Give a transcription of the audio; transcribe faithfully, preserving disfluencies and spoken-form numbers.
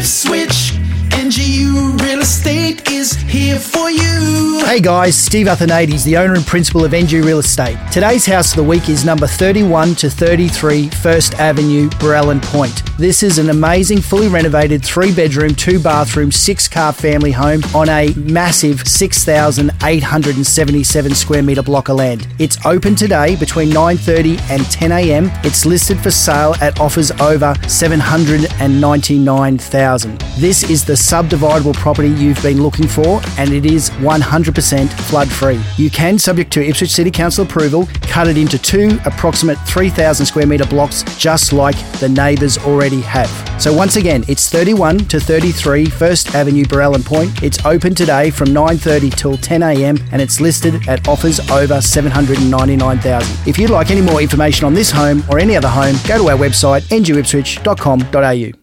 Ipswich. N G U Real Estate is here for you. Hey guys, Steve Athanades, the owner and principal of N G U Real Estate. Today's house of the week is number thirty-one to thirty-three First Avenue, Burrellan Point. This is an amazing, fully renovated three-bedroom, two-bathroom, six-car family home on a massive six thousand eight hundred seventy-seven square metre block of land. It's open today between nine thirty and ten a.m. It's listed for sale at offers over seven hundred ninety-nine thousand dollars. This is the subdividable property you've been looking for, and it is one hundred percent flood free. You can, subject to Ipswich City Council approval, cut it into two approximate three thousand square metre blocks just like the neighbours already have. So once again, it's thirty-one to thirty-three First Avenue, Burrellan Point. It's open today from nine thirty till ten a.m. and it's listed at offers over seven hundred ninety-nine thousand dollars. If you'd like any more information on this home or any other home, go to our website n g u ipswich dot com dot a u.